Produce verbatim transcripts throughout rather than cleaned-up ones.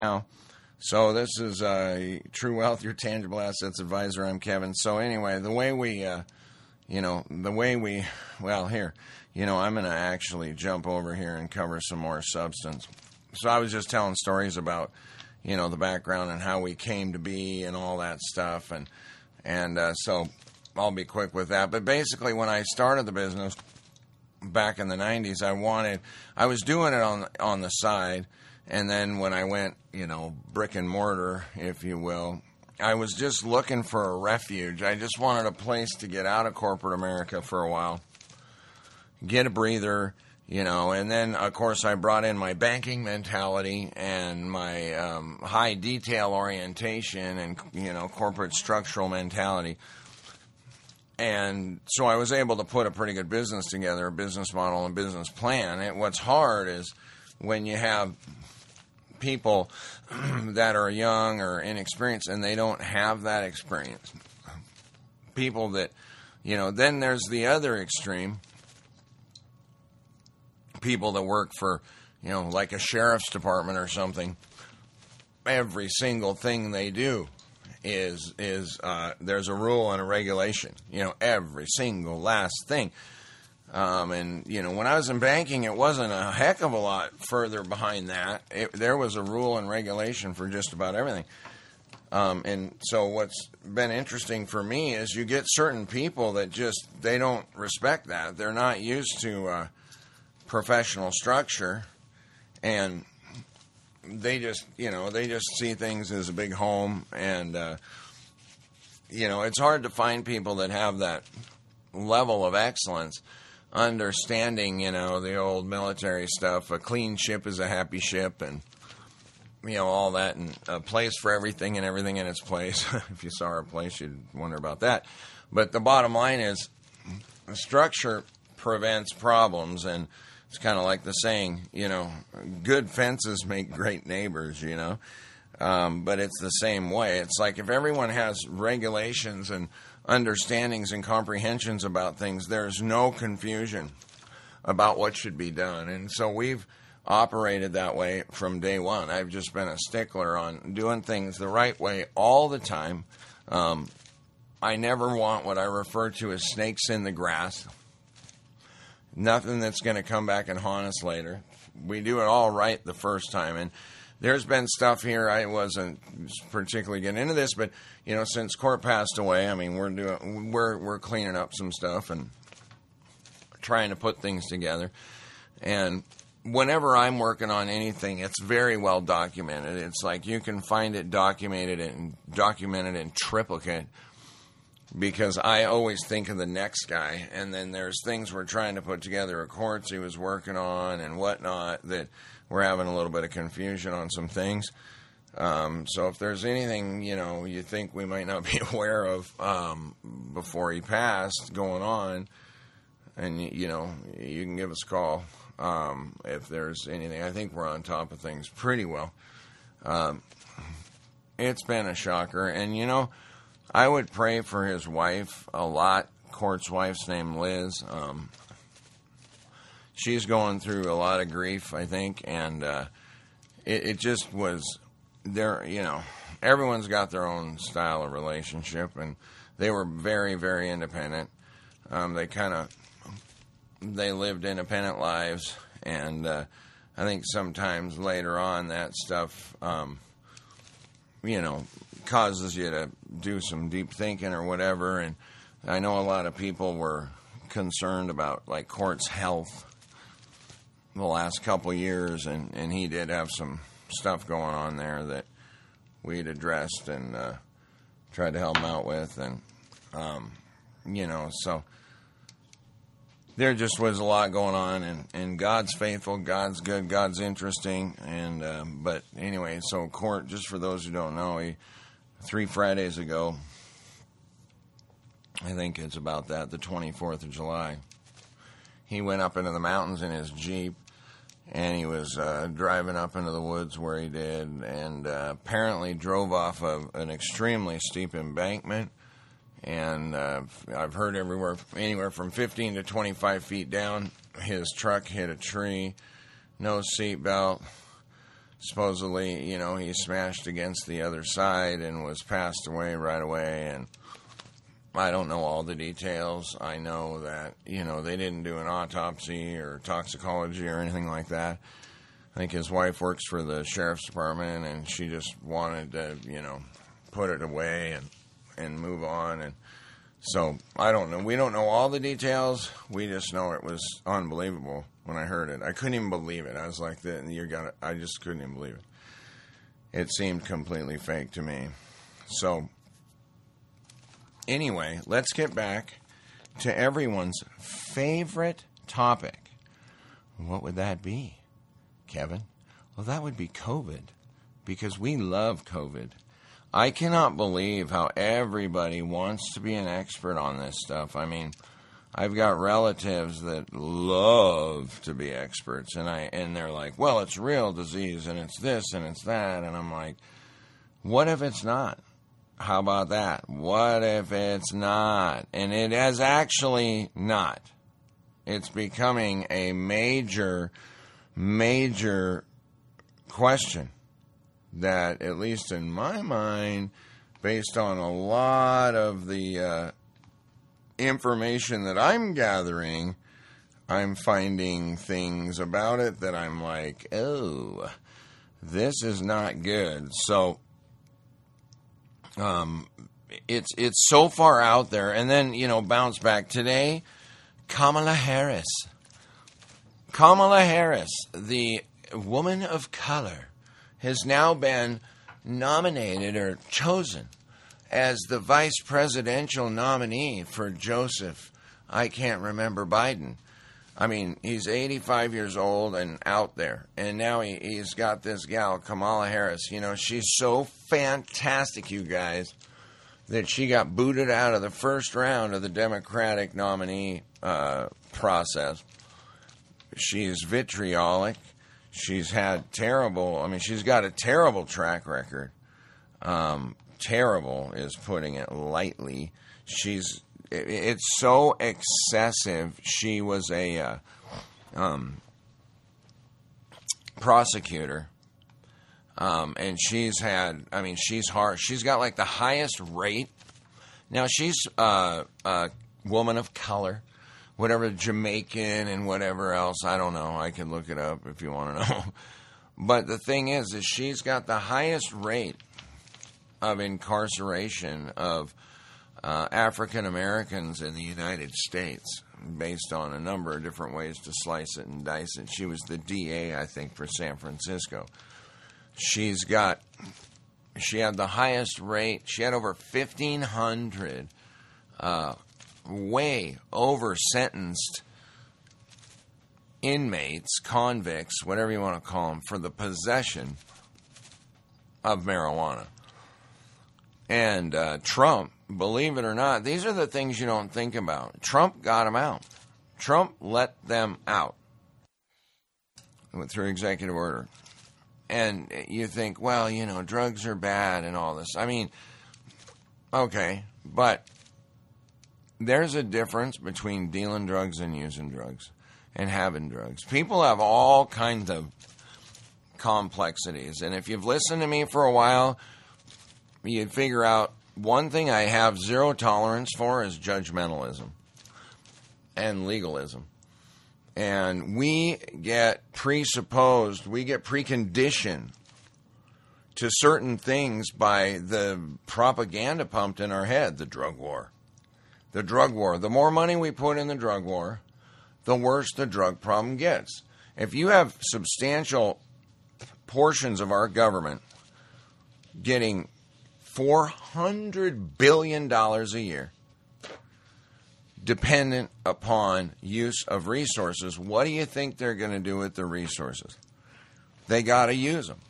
Now, so this is uh, True Wealth, your tangible assets advisor. I'm Kevin. So anyway, the way we, uh, you know, the way we, well, here, you know, I'm going to actually jump over here and cover some more substance. So I was just telling stories about, you know, the background and how we came to be and all that stuff. And, and uh, so I'll be quick with that. But basically, when I started the business back in the nineties, I wanted, I was doing it on on the side. And then when I went, you know, brick and mortar, if you will, I was just looking for a refuge. I just wanted a place to get out of corporate America for a while, get a breather, you know, and then, of course, I brought in my banking mentality and my um, high detail orientation and, you know, corporate structural mentality. And so I was able to put a pretty good business together, a business model and business plan. And what's hard is when you have people that are young or inexperienced and they don't have that experience. People that, you know, then there's the other extreme. People that work for, you know, like a sheriff's department or something. Every single thing they do is, is uh, there's a rule and a regulation. You know, every single last thing. Um, and, you know, when I was in banking, it wasn't a heck of a lot further behind that. It, there was a rule and regulation for just about everything. Um, and so what's been interesting for me is you get certain people that just, they don't respect that. They're not used to uh, professional structure. And they just, you know, they just see things as a big home. And, uh, you know, it's hard to find people that have that level of excellence. Understanding, you know, the old military stuff, a clean ship is a happy ship, and, you know, all that, and a place for everything and everything in its place. If you saw our place, you'd wonder about that. But the bottom line is, structure prevents problems, and it's kind of like the saying, you know, good fences make great neighbors, you know. Um, but it's the same way. It's like if everyone has regulations and understandings and comprehensions about things, there's no confusion about what should be done. And so we've operated that way from day one. I've just been a stickler on doing things the right way all the time. Um, I never want what I refer to as snakes in the grass. Nothing that's going to come back and haunt us later. We do it all right the first time. And there's been stuff here, I wasn't particularly getting into this, but, you know, since Court passed away, I mean, we're doing, we're, we're cleaning up some stuff and trying to put things together. And whenever I'm working on anything, it's very well documented. It's like you can find it documented and documented in triplicate because I always think of the next guy. And then there's things we're trying to put together, courts he was working on and whatnot, that we're having a little bit of confusion on some things. Um, so if there's anything, you know, you think we might not be aware of um, before he passed going on, and, you know, you can give us a call um, if there's anything. I think we're on top of things pretty well. Um, it's been a shocker. And, you know, I would pray for his wife a lot. Court's wife's name Liz. Um, she's going through a lot of grief, I think, and uh, it, it just was there. You know, everyone's got their own style of relationship, and they were very, very independent. Um, they kind of they lived independent lives, and uh, I think sometimes later on that stuff, um, you know, causes you to do some deep thinking or whatever. And I know a lot of people were concerned about like Court's health the last couple of years, and, and he did have some stuff going on there that we'd addressed and uh, tried to help him out with. And, um, you know, so there just was a lot going on, and, and God's faithful, God's good, God's interesting. And uh, but anyway, so Court, just for those who don't know, he, three Fridays ago, I think it's about that, the twenty-fourth of July, he went up into the mountains in his Jeep, and he was uh, driving up into the woods where he did, and uh, apparently drove off of an extremely steep embankment. And uh, I've heard everywhere, anywhere from fifteen to twenty-five feet down, his truck hit a tree, no seatbelt, supposedly, you know, he smashed against the other side and was passed away right away. And I don't know all the details. I know that, you know, they didn't do an autopsy or toxicology or anything like that. I think his wife works for the sheriff's department, and she just wanted to, you know, put it away and, and move on. And so, I don't know. We don't know all the details. We just know it was unbelievable when I heard it. I couldn't even believe it. I was like, you got it. I just couldn't even believe it. It seemed completely fake to me. So, anyway, let's get back to everyone's favorite topic. What would that be, Kevin? Well, that would be COVID, because we love COVID. I cannot believe how everybody wants to be an expert on this stuff. I mean, I've got relatives that love to be experts, and I and they're like, well, it's real disease, and it's this, and it's that, and I'm like, what if it's not? How about that? What if it's not? And it is actually not. It's becoming a major, major question that, at least in my mind, based on a lot of the uh, information that I'm gathering, I'm finding things about it that I'm like, oh, this is not good. So, um, it's it's so far out there. And then, you know, bounce back today, Kamala Harris. Kamala Harris, the woman of color, has now been nominated or chosen as the vice presidential nominee for Joseph, I can't remember, Biden. I mean, he's eighty-five years old and out there. And now he, he's got this gal, Kamala Harris. You know, she's so fantastic, you guys, that she got booted out of the first round of the Democratic nominee uh, process. She's vitriolic. She's had terrible, I mean, she's got a terrible track record. Um, terrible is putting it lightly. She's, it, it's so excessive. She was a uh, um, prosecutor, um, and she's had, I mean, she's hard. She's got like the highest rate. Now, she's uh, a woman of color. Whatever, Jamaican and whatever else, I don't know. I can look it up if you want to know. But the thing is, is she's got the highest rate of incarceration of uh, African Americans in the United States, based on a number of different ways to slice it and dice it. She was the D A, I think, for San Francisco. She's got, she had the highest rate. She had over fifteen hundred uh way over sentenced inmates, convicts, whatever you want to call them, for the possession of marijuana. And uh, Trump, believe it or not, these are the things you don't think about. Trump got them out. Trump let them out. Went through executive order. And you think, well, you know, drugs are bad and all this. I mean, okay, but there's a difference between dealing drugs and using drugs and having drugs. People have all kinds of complexities. And if you've listened to me for a while, you'd figure out one thing I have zero tolerance for is judgmentalism and legalism. And we get presupposed, we get preconditioned to certain things by the propaganda pumped in our head, the drug war. The drug war. The more money we put in the drug war, the worse the drug problem gets. If you have substantial portions of our government getting four hundred billion dollars a year dependent upon use of resources, what do you think they're going to do with the resources? They got to use them.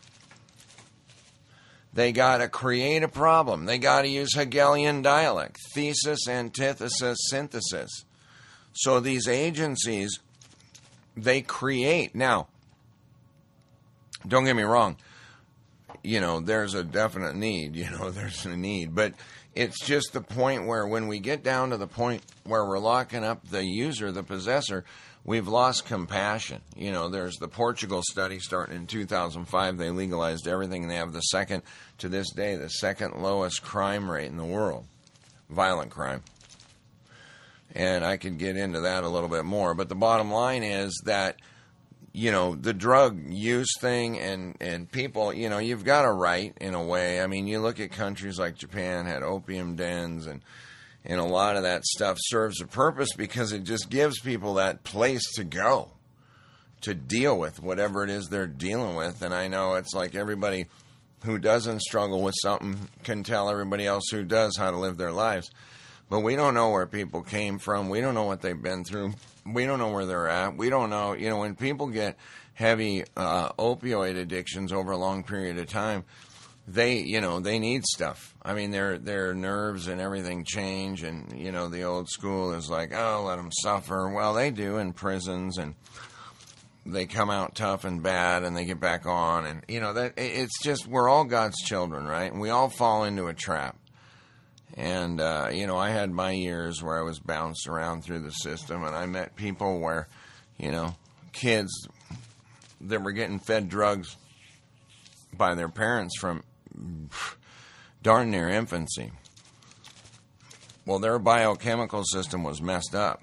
They got to create a problem. They got to use Hegelian dialect, thesis, antithesis, synthesis. So these agencies, they create. Now, don't get me wrong. You know, there's a definite need. You know, there's a need. But it's just the point where when we get down to the point where we're locking up the user, the possessor, we've lost compassion. You know, there's the Portugal study starting in two thousand five. They legalized everything, and they have the second, to this day, the second lowest crime rate in the world, violent crime. And I could get into that a little bit more. But the bottom line is that, you know, the drug use thing and, and people, you know, you've got a right in a way. I mean, you look at countries like Japan, had opium dens, and And a lot of that stuff serves a purpose because it just gives people that place to go to deal with whatever it is they're dealing with. And I know it's like everybody who doesn't struggle with something can tell everybody else who does how to live their lives. But we don't know where people came from. We don't know what they've been through. We don't know where they're at. We don't know. You know, when people get heavy uh, opioid addictions over a long period of time, They, you know, they need stuff. I mean, their their nerves and everything change, and, you know, the old school is like, oh, let them suffer. Well, they do in prisons, and they come out tough and bad, and they get back on, and, you know, that it's just, we're all God's children, right? And we all fall into a trap. And, uh, you know, I had my years where I was bounced around through the system, and I met people where, you know, kids that were getting fed drugs by their parents from darn near infancy. Well, their biochemical system was messed up.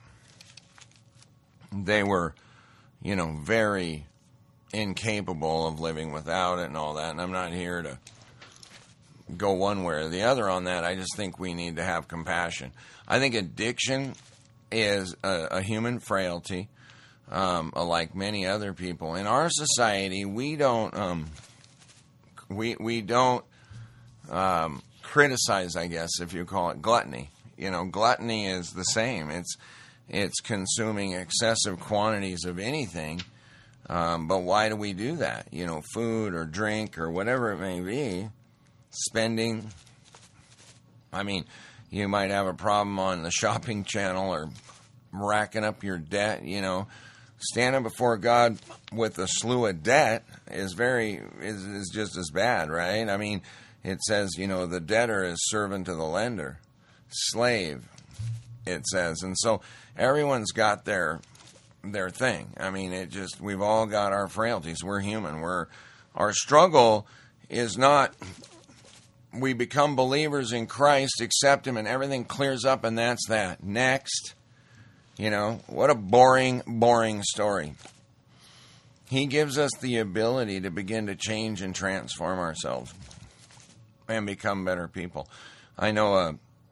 They were, you know, very incapable of living without it and all that. And I'm not here to go one way or the other on that. I just think we need to have compassion. I think addiction is a, a human frailty, um, like many other people. In our society, we don't... Um, We we don't um, criticize, I guess, if you call it gluttony. You know, gluttony is the same. It's it's consuming excessive quantities of anything. Um, but why do we do that? You know, food or drink or whatever it may be, spending. I mean, you might have a problem on the shopping channel or racking up your debt, you know. Standing before God with a slew of debt is very is, is just as bad, right? I mean, it says, you know, the debtor is servant to the lender, slave, it says. And so everyone's got their their thing. I mean, it just, we've all got our frailties. We're human. We're our struggle is not we become believers in Christ, accept Him, and everything clears up, and that's that. Next. You know, what a boring, boring story. He gives us the ability to begin to change and transform ourselves and become better people. I know a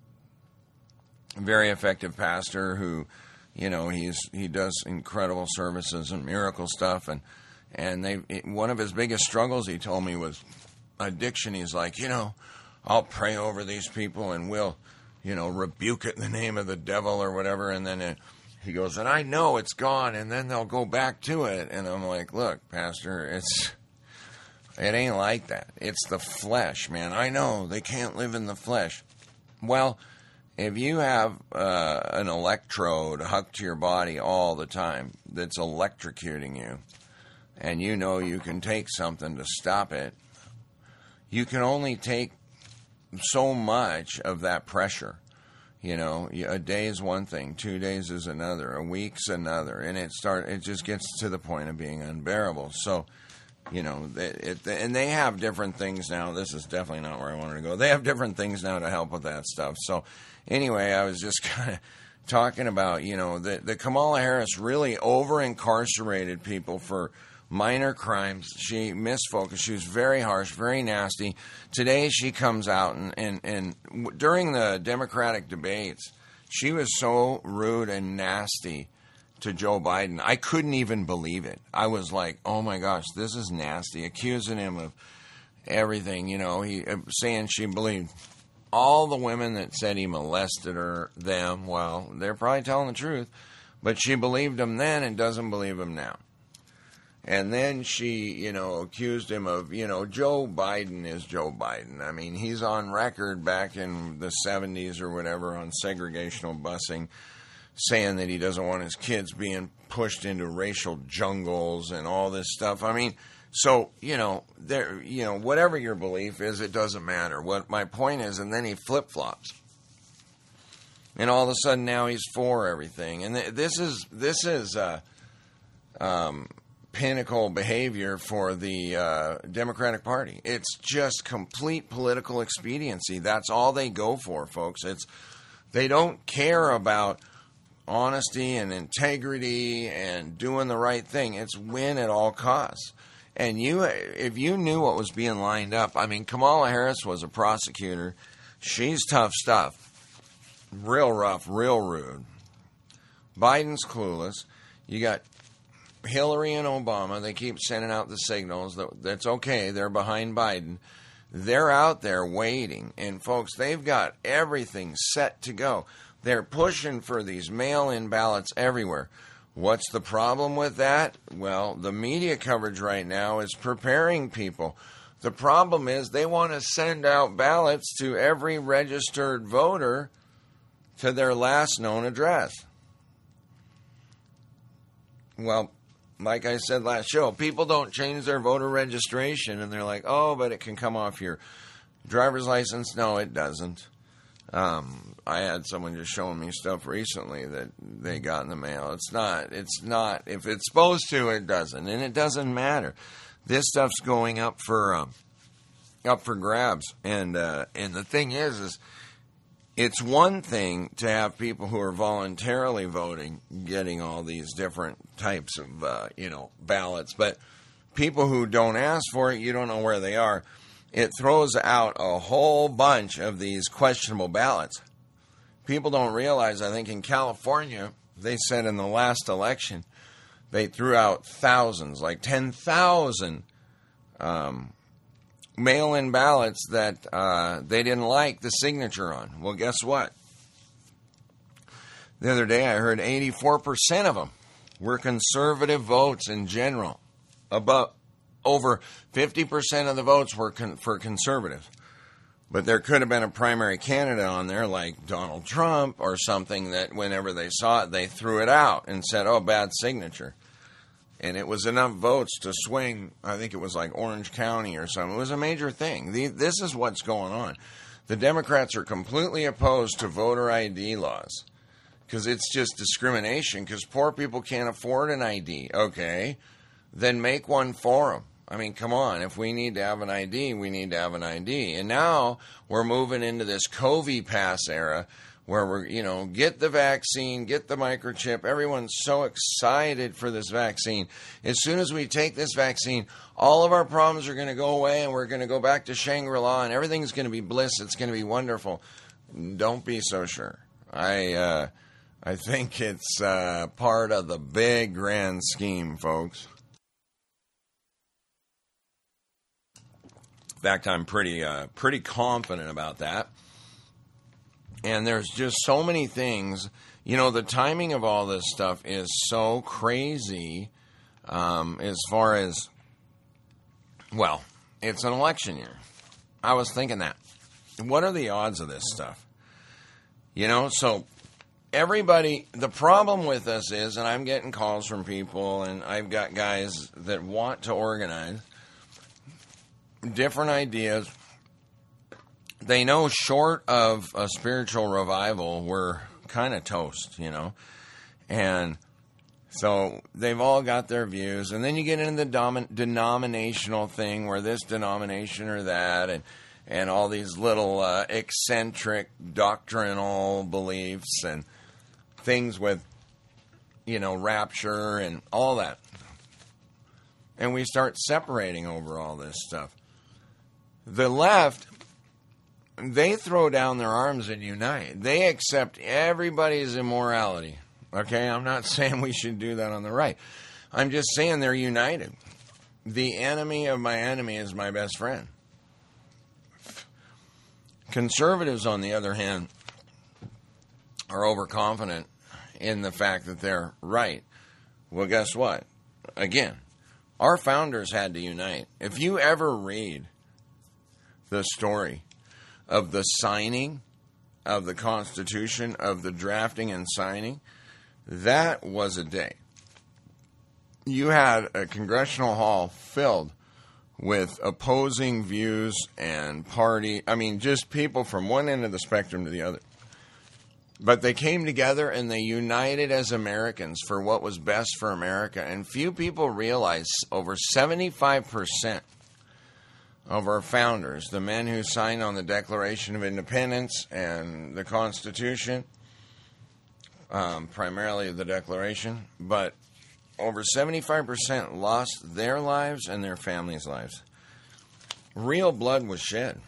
very effective pastor who, you know, he's he does incredible services and miracle stuff, and and they one of his biggest struggles, he told me, was addiction. He's like, you know, I'll pray over these people and we'll, you know, rebuke it in the name of the devil or whatever, and then it, he goes, and I know it's gone, and then they'll go back to it. And I'm like, look, Pastor, it's it ain't like that. It's the flesh, man. I know they can't live in the flesh. Well, if you have uh, an electrode hooked to your body all the time that's electrocuting you, and you know you can take something to stop it, you can only take so much of that pressure. You know, a day is one thing, two days is another, a week's another, and it start it just gets to the point of being unbearable. So, you know, it, it, and they have different things now. This is definitely not where I wanted to go. They have different things now to help with that stuff. So, anyway, I was just kind of talking about, you know, the, the Kamala Harris really over-incarcerated people for minor crimes. She misfocused. She was very harsh, very nasty. Today she comes out and, and, and during the Democratic debates, she was so rude and nasty to Joe Biden. I couldn't even believe it. I was like, oh my gosh, this is nasty. Accusing him of everything, you know, he saying she believed all the women that said he molested her, them. Well, they're probably telling the truth, but she believed him then and doesn't believe him now. And then she, you know, accused him of, you know, Joe Biden is Joe Biden. I mean, he's on record back in the seventies or whatever on segregational busing, saying that he doesn't want his kids being pushed into racial jungles and all this stuff. I mean, so, you know, there, you know, whatever your belief is, it doesn't matter. What my point is, and then he flip-flops. And all of a sudden now he's for everything. And th- this is, this is, uh, um, pinnacle behavior for the uh, Democratic Party. It's just complete political expediency. That's all they go for, folks. It's they don't care about honesty and integrity and doing the right thing. It's win at all costs. And you, if you knew what was being lined up, I mean, Kamala Harris was a prosecutor. She's tough stuff. Real rough, real rude. Biden's clueless. You got Hillary and Obama. They keep sending out the signals that that's okay. They're behind Biden. They're out there waiting. And, folks, they've got everything set to go. They're pushing for these mail-in ballots everywhere. What's the problem with that? Well, the media coverage right now is preparing people. The problem is they want to send out ballots to every registered voter to their last known address. Well, like I said last show, people don't change their voter registration, and they're like, oh, but it can come off your driver's license. No, it doesn't. Um, I had someone just showing me stuff recently that they got in the mail. It's not, it's not, if it's supposed to, it doesn't, and it doesn't matter. This stuff's going up for, um, up for grabs, and, uh, and the thing is, is it's one thing to have people who are voluntarily voting, getting all these different types of, uh, you know, ballots, but people who don't ask for it, you don't know where they are. It throws out a whole bunch of these questionable ballots. People don't realize, I think in California, they said in the last election, they threw out thousands, like ten thousand um, mail-in ballots that uh, they didn't like the signature on. Well, guess what? The other day I heard eighty-four percent of them were conservative votes in general. About over fifty percent of the votes were con- for conservatives. But there could have been a primary candidate on there like Donald Trump or something that whenever they saw it, they threw it out and said, oh, bad signature. And it was enough votes to swing, I think it was like Orange County or something. It was a major thing. The, this is what's going on. The Democrats are completely opposed to voter I D laws because it's just discrimination because poor people can't afford an I D. Okay, then make one for them. I mean, come on. If we need to have an I D, we need to have an I D. And now we're moving into this COVID pass era where we're, you know, get the vaccine, get the microchip. Everyone's so excited for this vaccine. As soon as we take this vaccine, all of our problems are going to go away and we're going to go back to Shangri-La and everything's going to be bliss. It's going to be wonderful. Don't be so sure. I, uh, I think it's uh, part of the big grand scheme, folks. In fact, I'm pretty uh, pretty confident about that. And there's just so many things. You know, the timing of all this stuff is so crazy um, as far as, well, it's an election year. I was thinking that. What are the odds of this stuff? You know, so everybody, the problem with us is, and I'm getting calls from people, and I've got guys that want to organize different ideas. They know short of a spiritual revival, we're kind of toast, you know. And so they've all got their views. And then you get into the dom- denominational thing where this denomination or that and, and all these little uh, eccentric doctrinal beliefs and things with, you know, rapture and all that. And we start separating over all this stuff. The left, they throw down their arms and unite. They accept everybody's immorality. Okay, I'm not saying we should do that on the right. I'm just saying they're united. The enemy of my enemy is my best friend. Conservatives, on the other hand, are overconfident in the fact that they're right. Well, guess what? Again, our founders had to unite. If you ever read the story of the signing of the Constitution, of the drafting and signing, that was a day. You had a congressional hall filled with opposing views and party, I mean, just people from one end of the spectrum to the other. But they came together and they united as Americans for what was best for America. And few people realize over seventy-five percent of our founders, the men who signed on the Declaration of Independence and the Constitution, um, primarily the Declaration, but over seventy-five percent lost their lives and their families' lives. Real blood was shed.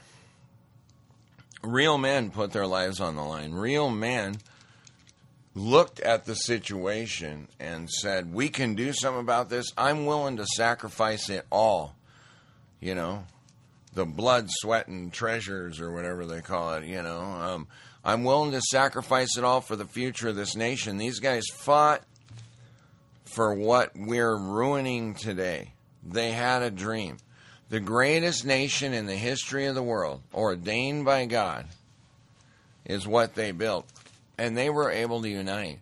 Real men put their lives on the line. Real men looked at the situation and said, we can do something about this. I'm willing to sacrifice it all. You know, the blood, sweat, and treasures, or whatever they call it, you know. Um, I'm willing to sacrifice it all for the future of this nation. These guys fought for what we're ruining today. They had a dream. The greatest nation in the history of the world, ordained by God, is what they built. And they were able to unite.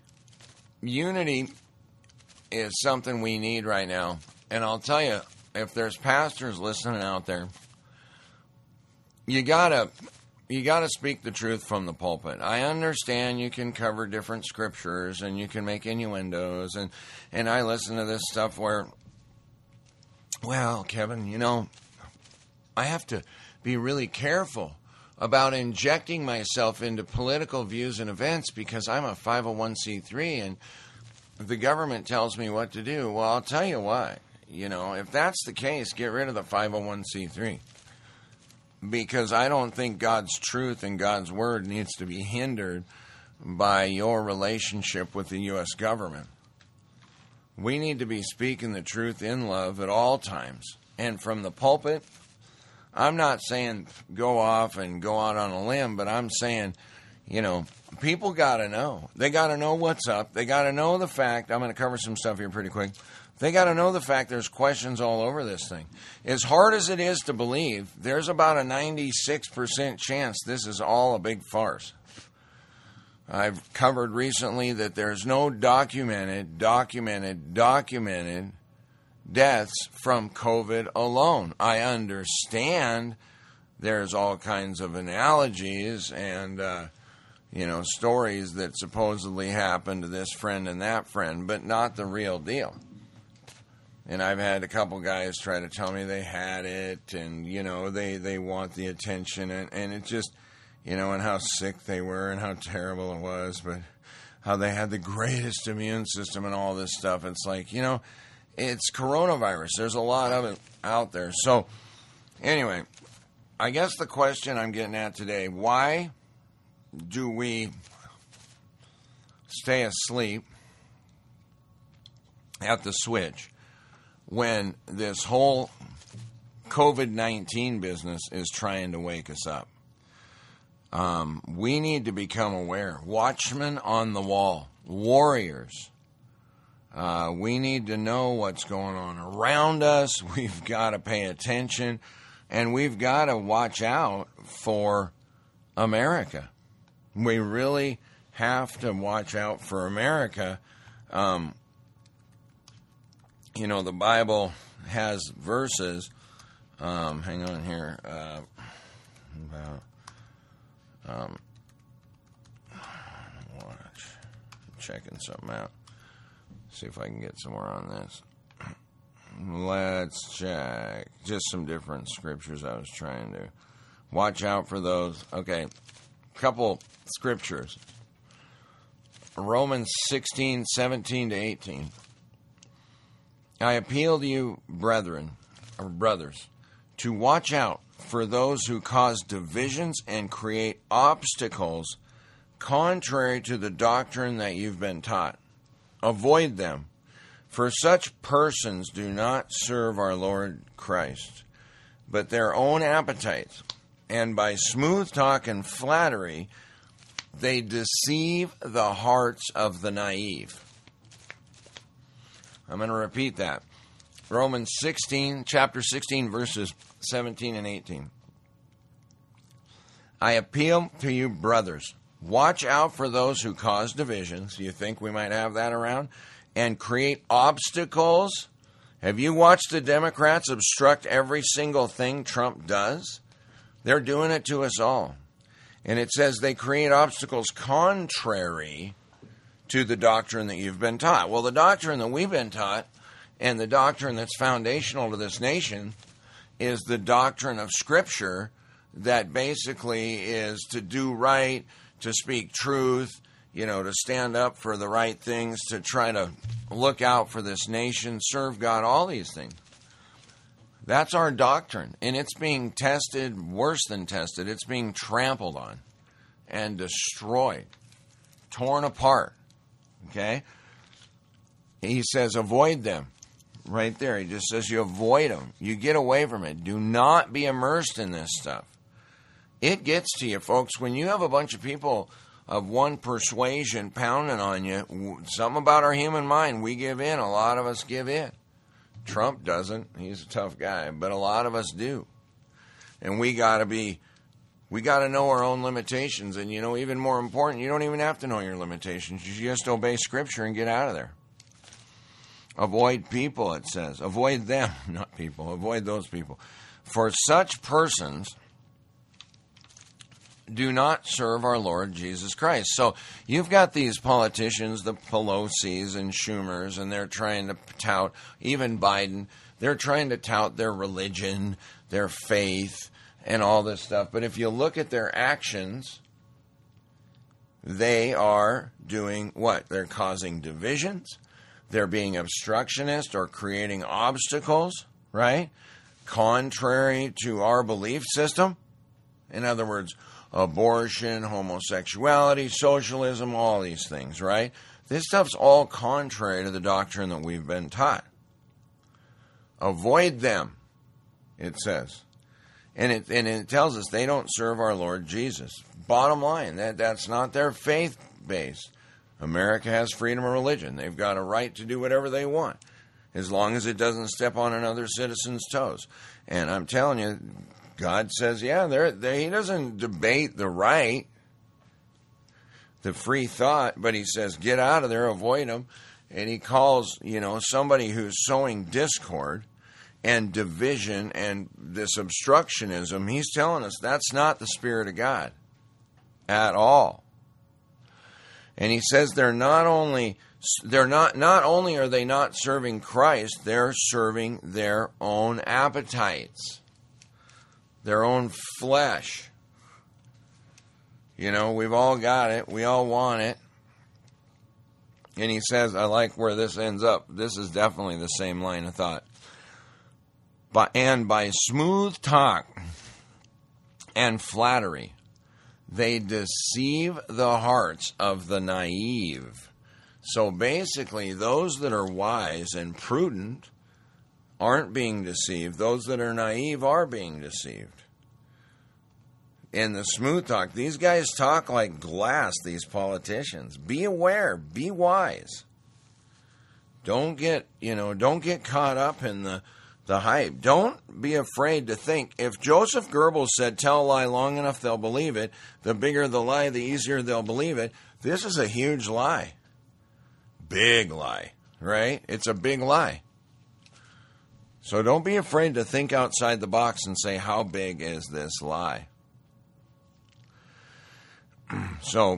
Unity is something we need right now. And I'll tell you, if there's pastors listening out there, you gotta you gotta speak the truth from the pulpit. I understand you can cover different scriptures and you can make innuendos, and, and I listen to this stuff where, well, Kevin, you know, I have to be really careful about injecting myself into political views and events because I'm a five oh one c three and the government tells me what to do. Well, I'll tell you what, you know, if that's the case, get rid of the five oh one c three. Because I don't think God's truth and God's word needs to be hindered by your relationship with the U S government. We need to be speaking the truth in love at all times. And from the pulpit, I'm not saying go off and go out on a limb, but I'm saying, you know, people got to know. They got to know what's up. They got to know the fact. I'm going to cover some stuff here pretty quick. They got to know the fact there's questions all over this thing. As hard as it is to believe, there's about a ninety-six percent chance this is all a big farce. I've covered recently that there's no documented, documented, documented deaths from COVID alone. I understand there's all kinds of analogies and, uh, you know, stories that supposedly happened to this friend and that friend, but not the real deal. And I've had a couple guys try to tell me they had it and, you know, they, they want the attention and, and it just, you know, and how sick they were and how terrible it was, but how they had the greatest immune system and all this stuff. It's like, you know, it's coronavirus. There's a lot of it out there. So, anyway, I guess the question I'm getting at today, why do we stay asleep at the switch when this whole COVID nineteen business is trying to wake us up? Um, we need to become aware. Watchmen on the wall. Warriors. Uh, we need to know what's going on around us. We've got to pay attention. And we've got to watch out for America. We really have to watch out for America. Um, you know, the Bible has verses. Um, hang on here. Uh, about... Um, watch. Checking something out. See if I can get somewhere on this. Let's check. Just some different scriptures I was trying to. Watch out for those. Okay. Couple scriptures. Romans sixteen, seventeen to eighteen. I appeal to you, brethren, or brothers, to watch out for those who cause divisions and create obstacles contrary to the doctrine that you've been taught. Avoid them, for such persons do not serve our Lord Christ, but their own appetites, and by smooth talk and flattery, they deceive the hearts of the naive. I'm going to repeat that. Romans sixteen, chapter sixteen, verses seventeen and eighteen. I appeal to you, brothers, watch out for those who cause divisions. You think we might have that around? And create obstacles. Have you watched the Democrats obstruct every single thing Trump does? They're doing it to us all. And it says they create obstacles contrary to the doctrine that you've been taught. Well, the doctrine that we've been taught and the doctrine that's foundational to this nation is the doctrine of Scripture that basically is to do right, to speak truth, you know, to stand up for the right things, to try to look out for this nation, serve God, all these things. That's our doctrine, and it's being tested, worse than tested. It's being trampled on and destroyed, torn apart, okay? He says avoid them. Right there, he just says you avoid them. You get away from it. Do not be immersed in this stuff. It gets to you, folks. When you have a bunch of people of one persuasion pounding on you, something about our human mind, we give in. A lot of us give in. Trump doesn't. He's a tough guy, but a lot of us do. And we got to be, we got to know our own limitations. And, you know, even more important, you don't even have to know your limitations. You just obey Scripture and get out of there. Avoid people, it says. Avoid them, not people. Avoid those people. For such persons do not serve our Lord Jesus Christ. So you've got these politicians, the Pelosi's and Schumers, and they're trying to tout, even Biden, they're trying to tout their religion, their faith, and all this stuff. But if you look at their actions, they are doing what? They're causing divisions. They're being obstructionist or creating obstacles, right? Contrary to our belief system. In other words, abortion, homosexuality, socialism, all these things, right? This stuff's all contrary to the doctrine that we've been taught. Avoid them, it says. And it, and it tells us they don't serve our Lord Jesus. Bottom line, that, that's not their faith base. America has freedom of religion. They've got a right to do whatever they want, as long as it doesn't step on another citizen's toes. And I'm telling you, God says, yeah, they're, they, he doesn't debate the right, the free thought, but he says, get out of there, avoid them. And he calls, you know, somebody who's sowing discord and division and this obstructionism, he's telling us that's not the Spirit of God at all. And he says they're not only they're not not only are they not serving Christ, they're serving their own appetites, their own flesh. You know, we've all got it. We all want it. And he says, I like where this ends up. This is definitely the same line of thought. But, and by smooth talk and flattery, they deceive the hearts of the naive. So basically, those that are wise and prudent aren't being deceived. Those that are naive are being deceived. In the smooth talk, these guys talk like glass, these politicians. Be aware. Be wise. Don't get, you know, don't get caught up in the The hype. Don't be afraid to think. If Joseph Goebbels said, tell a lie long enough, they'll believe it. The bigger the lie, the easier they'll believe it. This is a huge lie. Big lie, right? It's a big lie. So don't be afraid to think outside the box and say, how big is this lie? So,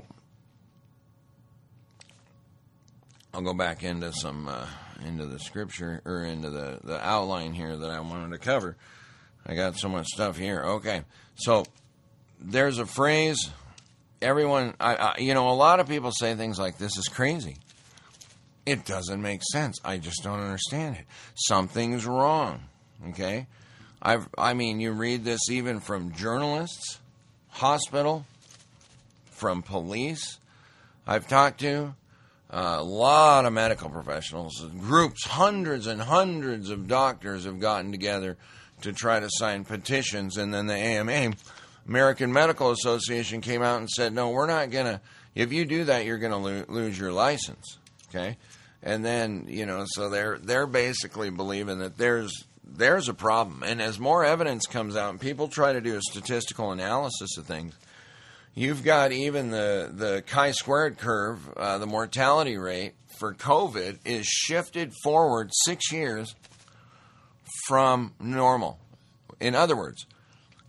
I'll go back into some... Uh, into the scripture, or into the, the outline here that I wanted to cover. I got so much stuff here. Okay, so there's a phrase, everyone, I, I, you know, a lot of people say things like, this is crazy. It doesn't make sense. I just don't understand it. Something's wrong, okay? I've, I mean, you read this even from journalists, hospital, from police I've talked to. Uh, a lot of medical professionals, groups, hundreds and hundreds of doctors have gotten together to try to sign petitions, and then the A M A, American Medical Association, came out and said, no, we're not going to, if you do that, you're going to lo- lose your license, okay? And then, you know, so they're they're basically believing that there's there's a problem, and as more evidence comes out and people try to do a statistical analysis of things, you've got even the, the chi-squared curve, uh, the mortality rate for COVID is shifted forward six years from normal. In other words,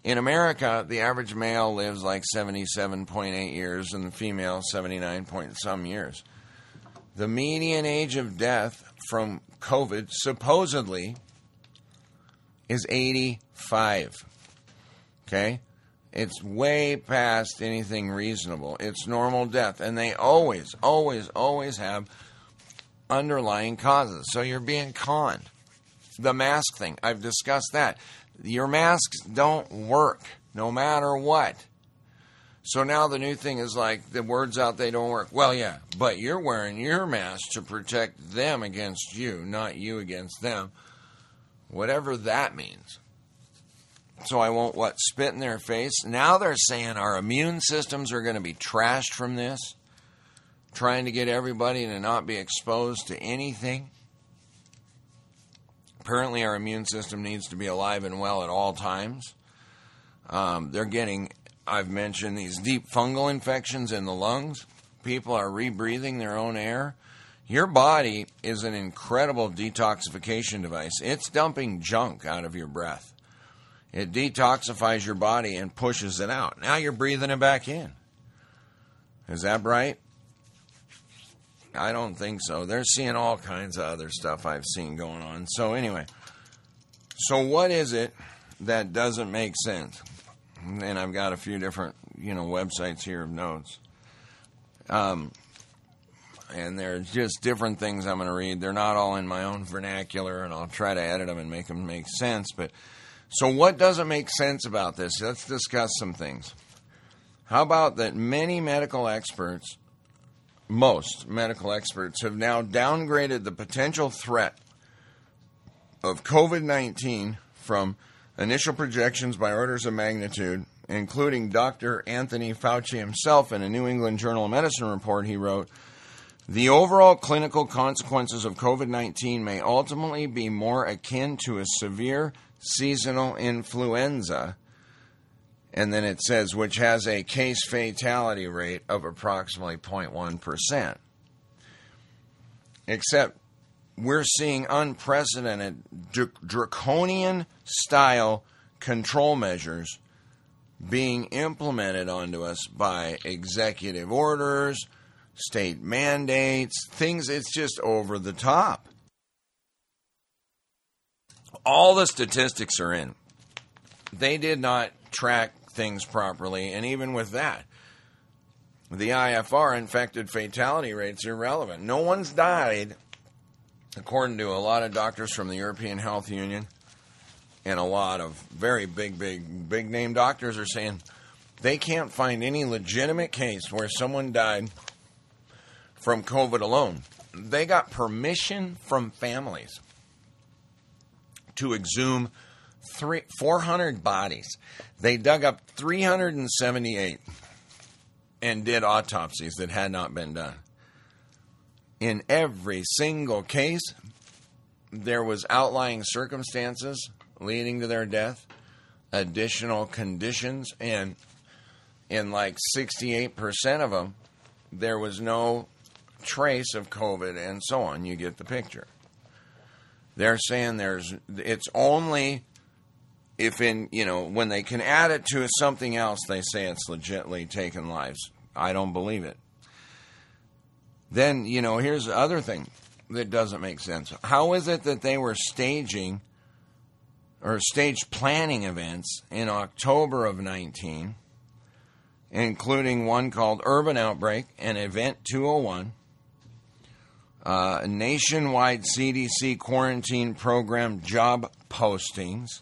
In America, the average male lives like seventy-seven point eight years and the female seventy-nine point some years. The median age of death from COVID supposedly is eighty-five. Okay? It's way past anything reasonable. It's normal death. And they always, always, always have underlying causes. So you're being conned. The mask thing, I've discussed that. Your masks don't work, no matter what. So now the new thing is like, the word's out, they don't work. Well, yeah, but you're wearing your mask to protect them against you, not you against them. Whatever that means. So I won't, what, spit in their face? Now they're saying our immune systems are going to be trashed from this, trying to get everybody to not be exposed to anything. Apparently our immune system needs to be alive and well at all times. Um, they're getting, I've mentioned, these deep fungal infections in the lungs. People are rebreathing their own air. Your body is an incredible detoxification device. It's dumping junk out of your breath. It detoxifies your body and pushes it out. Now you're breathing it back in. Is that right? I don't think so. They're seeing all kinds of other stuff I've seen going on. So anyway, so what is it that doesn't make sense? And I've got a few different, you know, websites here of notes. Um, and there's just different things I'm going to read. They're not all in my own vernacular, and I'll try to edit them and make them make sense. But so what doesn't make sense about this? Let's discuss some things. How about that many medical experts, most medical experts, have now downgraded the potential threat of COVID nineteen from initial projections by orders of magnitude, including Doctor Anthony Fauci himself in a New England Journal of Medicine report he wrote. The overall clinical consequences of COVID nineteen may ultimately be more akin to a severe seasonal influenza. And then it says, which has a case fatality rate of approximately zero point one percent. Except we're seeing unprecedented draconian-style control measures being implemented onto us by executive orders, state mandates, things. It's just over the top. All the statistics are in. They did not track things properly, and even with that, the I F R, infected fatality rates, are irrelevant. No one's died, according to a lot of doctors from the European Health Union, and a lot of very big, big, big-name doctors are saying they can't find any legitimate case where someone died from COVID alone. They got permission from families to exhume Three, four hundred bodies. They dug up three hundred seventy-eight and did autopsies that had not been done. In every single case, there was outlying circumstances leading to their death, additional conditions, and in like sixty-eight percent of them, there was no trace of COVID, and so on. You get the picture. They're saying there's it's only if in, you know, when they can add it to something else, they say it's legitimately taken lives. I don't believe it. Then, you know, here's the other thing that doesn't make sense. How is it that they were staging or stage planning events in October of nineteen, including one called Urban Outbreak and Event two oh one, uh, nationwide C D C quarantine program job postings?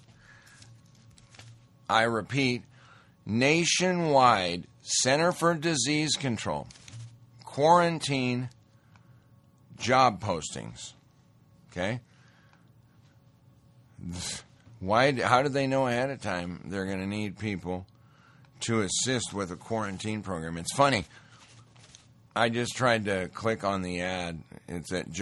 I repeat, nationwide Center for Disease Control quarantine job postings. Okay? Why? How did they know ahead of time they're going to need people to assist with a quarantine program? It's funny. I just tried to click on the ad. It's at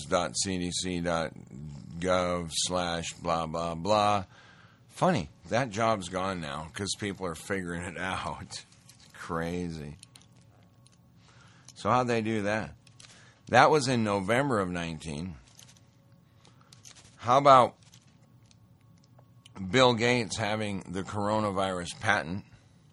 jobs.cdc.gov slash blah, blah, blah. Funny, that job's gone now because people are figuring it out. It's crazy. So how'd they do that? That was in November of nineteen. How about Bill Gates having the coronavirus patent.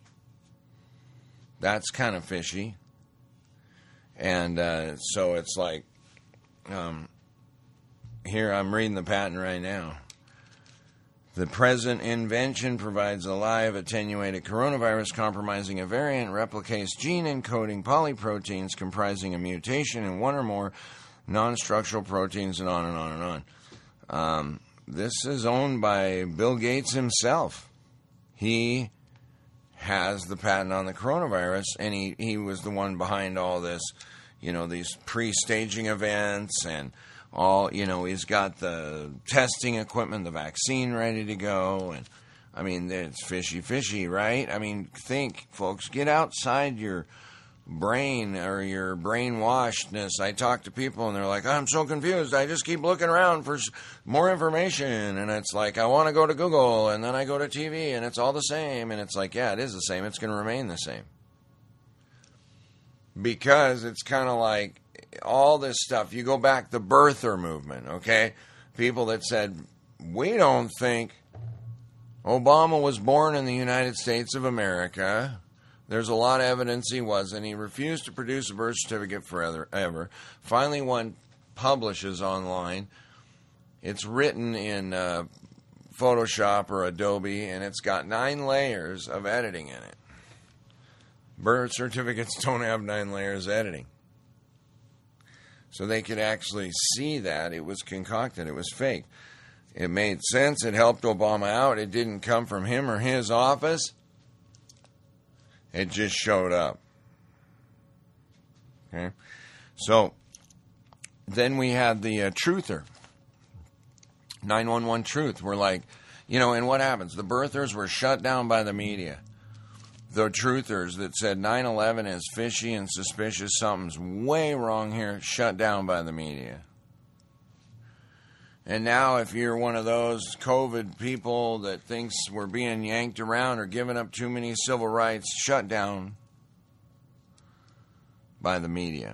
That's kind of fishy. And uh, so it's like, um, here I'm reading the patent right now. The present invention provides a live attenuated coronavirus compromising a variant, replicates gene encoding polyproteins comprising a mutation in one or more non-structural proteins, and on and on and on. Um, this is owned by Bill Gates himself. He has the patent on the coronavirus, and he, he was the one behind all this, you know, these pre-staging events and all, you know, he's got the testing equipment, the vaccine ready to go, and I mean, it's fishy, fishy, right? I mean, think, folks, get outside your brain or your brainwashedness. I talk to people and they're like, I'm so confused. I just keep looking around for more information. And it's like, I want to go to Google and then I go to T V and it's all the same. And it's like, yeah, it is the same. It's going to remain the same. Because it's kind of like all this stuff. You go back the birther movement, okay? People that said, we don't think Obama was born in the United States of America. There's a lot of evidence he wasn't. He refused to produce a birth certificate forever. Finally, one publishes online. It's written in uh, Photoshop or Adobe, and it's got nine layers of editing in it. Birth certificates don't have nine layers of editing. So they could actually see that it was concocted. It was fake. It made sense. It helped Obama out. It didn't come from him or his office. It just showed up. Okay? So, then we had the uh, truther. nine one one Truth. We're like, you know, and what happens? The birthers were shut down by the media. The truthers that said nine eleven is fishy and suspicious, something's way wrong here, shut down by the media. And now if you're one of those COVID people that thinks we're being yanked around or giving up too many civil rights, shut down by the media.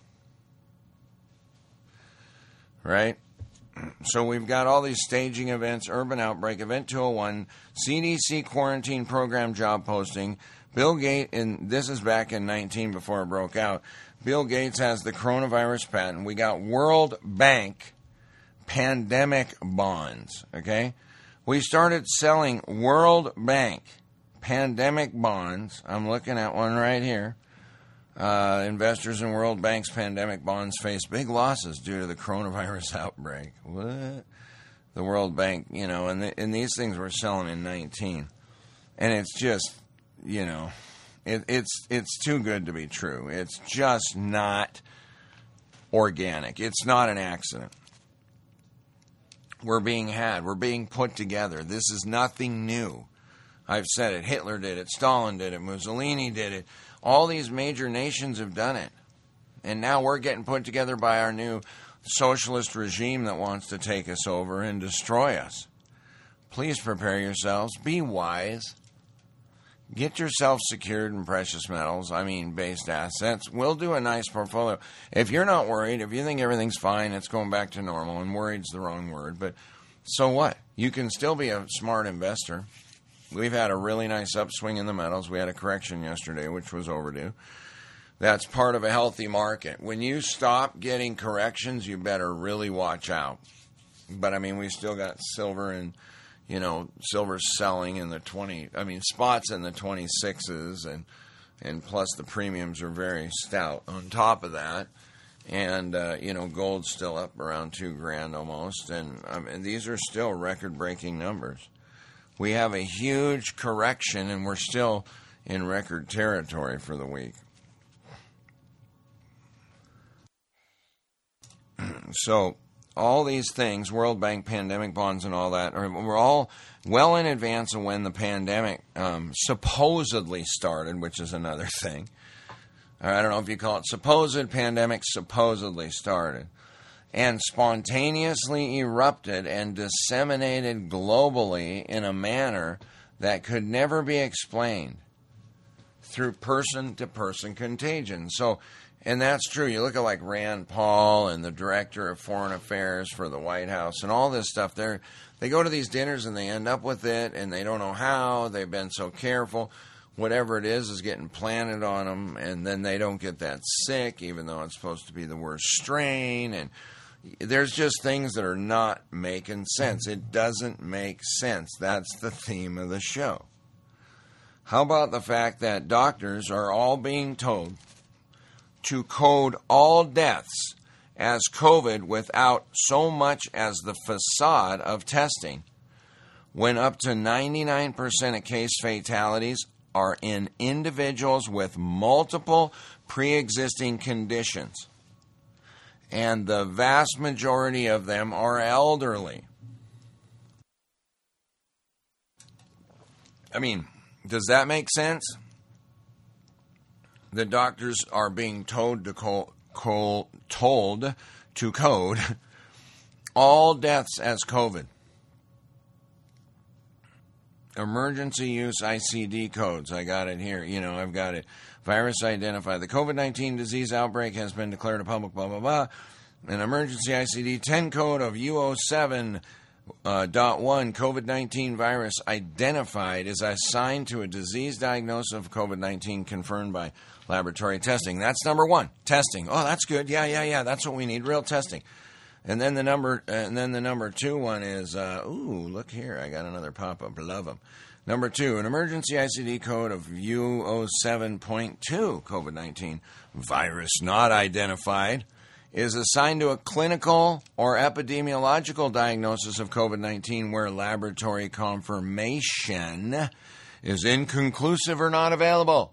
Right? So we've got all these staging events, urban outbreak, Event two oh one, C D C quarantine program job posting, Bill Gates, and this is back in nineteen before it broke out, Bill Gates has the coronavirus patent. We got World Bank pandemic bonds, okay? We started selling World Bank pandemic bonds. I'm looking at one right here. Uh, investors in World Bank's pandemic bonds face big losses due to the coronavirus outbreak. What? The World Bank, you know, and, the, and these things were selling in nineteen. And it's just, you know, it, it's it's too good to be true. It's just not organic. It's not an accident. We're being had. We're being put together. This is nothing new. I've said it. Hitler did it. Stalin did it. Mussolini did it. All these major nations have done it. And now we're getting put together by our new socialist regime that wants to take us over and destroy us. Please prepare yourselves. Be wise. Get yourself secured in precious metals, I mean based assets. We'll do a nice portfolio. If you're not worried, if you think everything's fine, it's going back to normal, and worried's the wrong word, but so what? You can still be a smart investor. We've had a really nice upswing in the metals. We had a correction yesterday, which was overdue. That's part of a healthy market. When you stop getting corrections, you better really watch out. But, I mean, we still got silver and You know, silver's selling in the twenty. I mean, spots in the twenty-sixes, and and plus the premiums are very stout. On top of that, and uh, you know, gold's still up around two grand almost, and I mean, these are still record-breaking numbers. We have a huge correction, and we're still in record territory for the week. So, all these things, World Bank pandemic bonds and all that, are, we're all well in advance of when the pandemic um, supposedly started, which is another thing. I don't know if you call it supposed pandemic, supposedly started. And spontaneously erupted and disseminated globally in a manner that could never be explained through person-to-person contagion. So, And that's true. You look at like Rand Paul and the director of foreign affairs for the White House and all this stuff. They're, they go to these dinners and they end up with it and they don't know how. They've been so careful. Whatever it is is getting planted on them, and then they don't get that sick, even though it's supposed to be the worst strain. And there's just things that are not making sense. It doesn't make sense. That's the theme of the show. How about the fact that doctors are all being told to code all deaths as COVID without so much as the facade of testing, when up to ninety-nine percent of case fatalities are in individuals with multiple pre-existing conditions, and the vast majority of them are elderly. I mean, does that make sense? The doctors are being told to co- co- told to code all deaths as COVID. Emergency use I C D codes. I got it here. You know, I've got it. Virus identified. The COVID nineteen disease outbreak has been declared a public blah, blah, blah. An emergency I C D ten code of U zero seven dot one COVID nineteen virus identified is assigned to a disease diagnosis of COVID nineteen confirmed by laboratory testing. That's number one. Testing. Oh, that's good. Yeah, yeah, yeah. That's what we need. Real testing. And then the number, and then the number two one is, uh, ooh, look here, I got another pop-up. Love them. Number two, an emergency I C D code of U zero seven point two COVID nineteen virus not identified is assigned to a clinical or epidemiological diagnosis of COVID nineteen where laboratory confirmation is inconclusive or not available.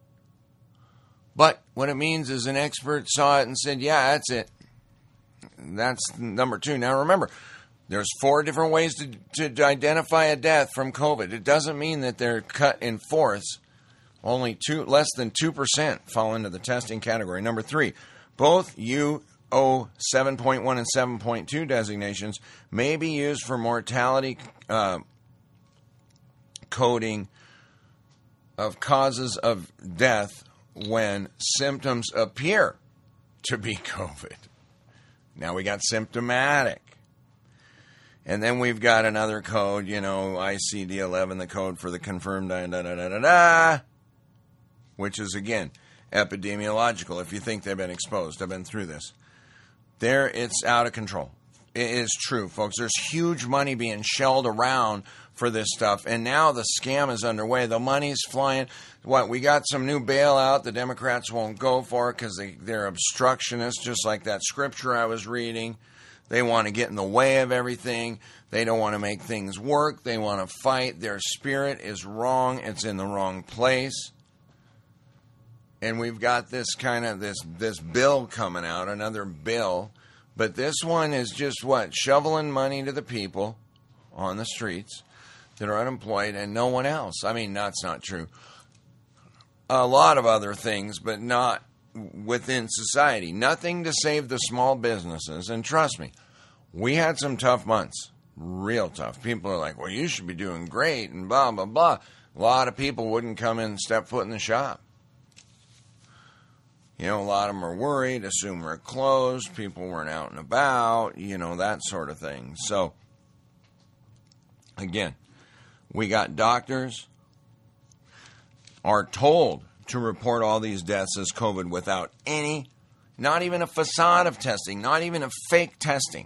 But what it means is an expert saw it and said, yeah, that's it. That's number two. Now remember, there's four different ways to, to identify a death from COVID. It doesn't mean that they're cut in fourths. Only two, less than two percent fall into the testing category. Number three, both U zero seven point one and seven point two designations may be used for mortality uh, coding of causes of death when symptoms appear to be COVID. Now we got symptomatic. And then we've got another code, you know, I C D eleven, the code for the confirmed da da da da da da, which is, again, epidemiological. If you think they've been exposed, I've been through this. There, it's out of control. It is true, folks. There's huge money being shelled around for this stuff, and now the scam is underway. The money's flying. What, we got some new bailout the Democrats won't go for because they, they're obstructionists, just like that scripture I was reading. They want to get in the way of everything. They don't want to make things work. They want to fight. Their spirit is wrong. It's in the wrong place. And we've got this kind of, this, this bill coming out, another bill. But this one is just what? Shoveling money to the people on the streets that are unemployed and no one else. I mean, that's not true. A lot of other things, but not within society. Nothing to save the small businesses. And trust me, we had some tough months. Real tough. People are like, well, you should be doing great and blah, blah, blah. A lot of people wouldn't come in and step foot in the shop. You know, a lot of them are worried, assume we're closed, people weren't out and about, you know, that sort of thing. So, again, we got doctors are told to report all these deaths as COVID without any, not even a facade of testing, not even a fake testing.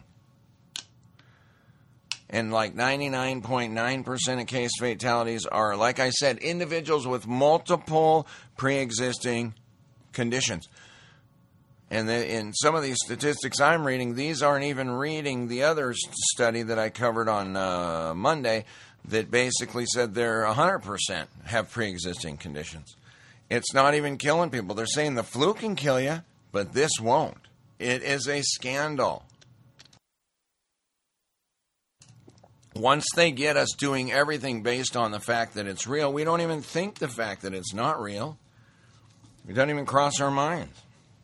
And like ninety-nine point nine percent of case fatalities are, like I said, individuals with multiple pre-existing conditions. And the, in some of these statistics I'm reading, these aren't even reading the other study that I covered on uh, Monday that basically said they're one hundred percent have pre-existing conditions. It's not even killing people. They're saying the flu can kill you, but this won't. It is a scandal. Once they get us doing everything based on the fact that it's real, we don't even think the fact that it's not real. It doesn't even cross our minds.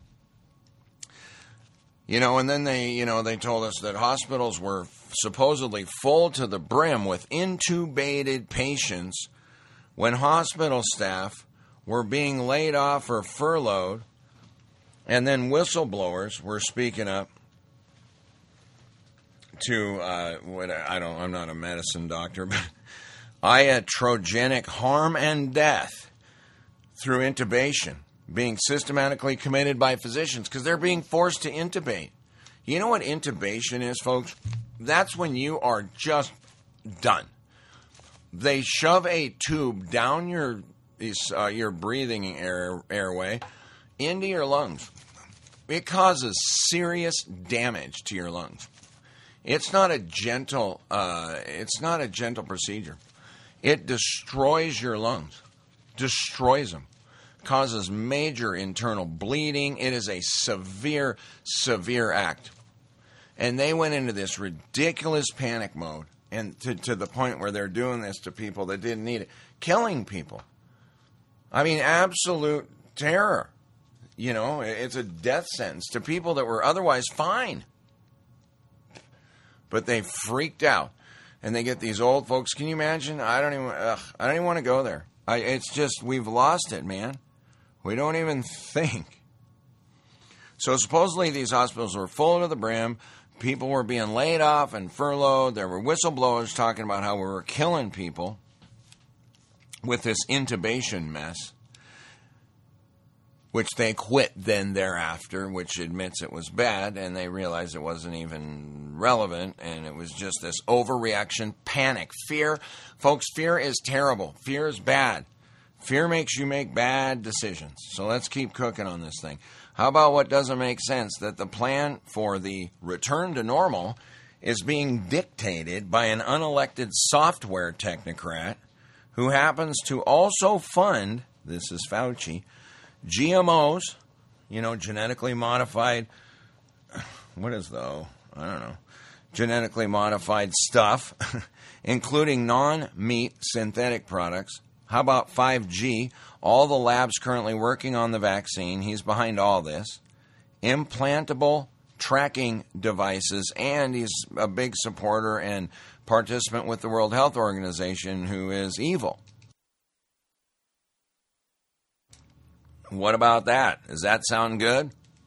You know, and then they, you know, they told us that hospitals were supposedly full to the brim with intubated patients when hospital staff were being laid off or furloughed And then whistleblowers were speaking up to, uh, what I don't, I'm not a medicine doctor, but iatrogenic harm and death through intubation being systematically committed by physicians because they're being forced to intubate. You know what intubation is, folks? That's when you are just done. They shove a tube down your uh, your breathing air, airway into your lungs. It causes serious damage to your lungs. It's not a gentle. Uh, it's not a gentle procedure. It destroys your lungs, destroys them, causes major internal bleeding. It is a severe, severe act. And they went into this ridiculous panic mode, and to, to the point where they're doing this to people that didn't need it, killing people. I mean, absolute terror. You know, it's a death sentence to people that were otherwise fine. But they freaked out, and they get these old folks. Can you imagine? I don't even. Ugh, I don't even want to go there. I, it's just we've lost it, man. We don't even think. So supposedly these hospitals were full to the brim. People were being laid off and furloughed. There were whistleblowers talking about how we were killing people with this intubation mess, which they quit then thereafter, which admits it was bad, and they realized it wasn't even relevant, and it was just this overreaction, panic, fear. Folks, fear is terrible. Fear is bad. Fear makes you make bad decisions. So let's keep cooking on this thing. How about what doesn't make sense? That the plan for the return to normal is being dictated by an unelected software technocrat who happens to also fund, this is Fauci, G M Os, you know, genetically modified, what is though? I don't know. Genetically modified stuff, including non-meat synthetic products. How about five G? All the labs currently working on the vaccine. He's behind all this. Implantable tracking devices, and he's a big supporter and participant with the World Health Organization, who is evil. What about that? Does that sound good?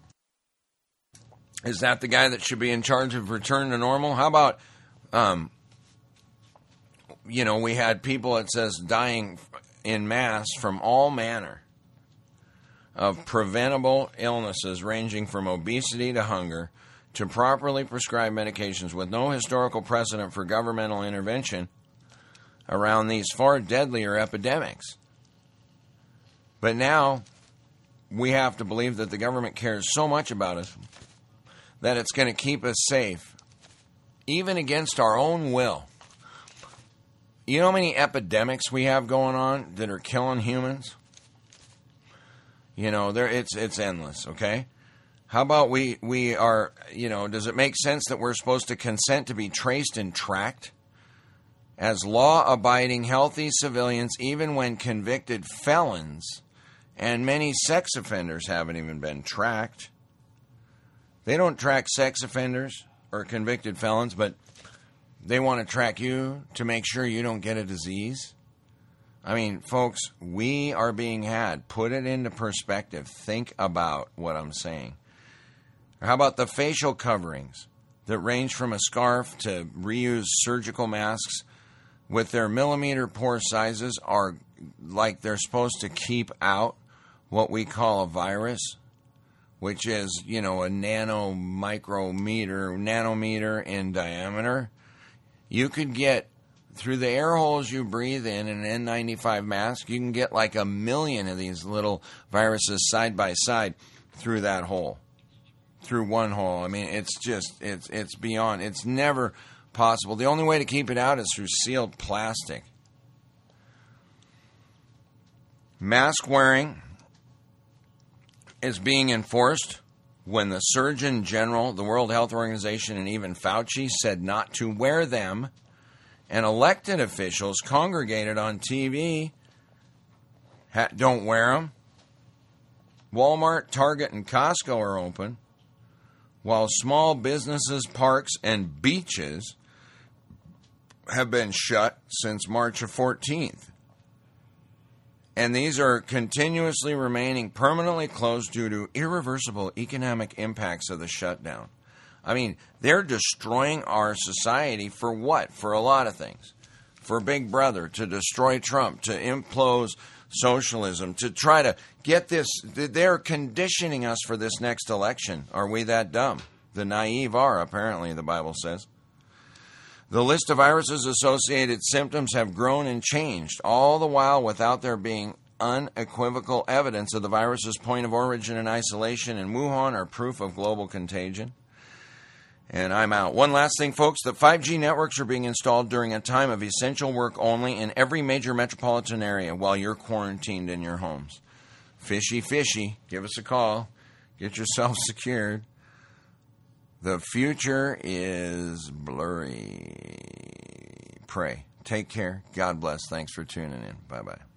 Is that the guy that should be in charge of return to normal? How about, um, you know, we had people, it says, dying in mass from all manner of preventable illnesses ranging from obesity to hunger to properly prescribed medications with no historical precedent for governmental intervention around these far deadlier epidemics. But now we have to believe that the government cares so much about us that it's going to keep us safe, even against our own will. You know how many epidemics we have going on that are killing humans? You know, there it's it's endless, okay? How about we, we are, you know, does it make sense that we're supposed to consent to be traced and tracked as law-abiding, healthy civilians, even when convicted felons and many sex offenders haven't even been tracked? They don't track sex offenders or convicted felons, but they want to track you to make sure you don't get a disease. I mean, folks, we are being had. Put it into perspective. Think about what I'm saying. How about the facial coverings that range from a scarf to reused surgical masks with their millimeter pore sizes are like they're supposed to keep out what we call a virus, which is, you know, a nano micrometer, nanometer in diameter. You could get, through the air holes you breathe in in an N ninety-five mask, you can get like a million of these little viruses side by side through that hole, through one hole. I mean, it's just, it's it's beyond, it's never possible. The only way to keep it out is through sealed plastic. Mask wearing is being enforced when the Surgeon General, the World Health Organization, and even Fauci said not to wear them, and elected officials congregated on T V ha- don't wear them. Walmart, Target, and Costco are open, while small businesses, parks, and beaches have been shut since March of fourteenth. And these are continuously remaining permanently closed due to irreversible economic impacts of the shutdown. I mean, they're destroying our society for what? For a lot of things. For Big Brother, to destroy Trump, to implode socialism, to try to get this. They're conditioning us for this next election. Are we that dumb? The naive are, apparently, the Bible says. The list of viruses' associated symptoms have grown and changed, all the while without there being unequivocal evidence of the virus's point of origin and isolation in Wuhan or proof of global contagion. And I'm out. One last thing, folks. The five G networks are being installed during a time of essential work only in every major metropolitan area while you're quarantined in your homes. Fishy, fishy. Give us a call. Get yourself secured. The future is blurry. Pray. Take care. God bless. Thanks for tuning in. Bye-bye.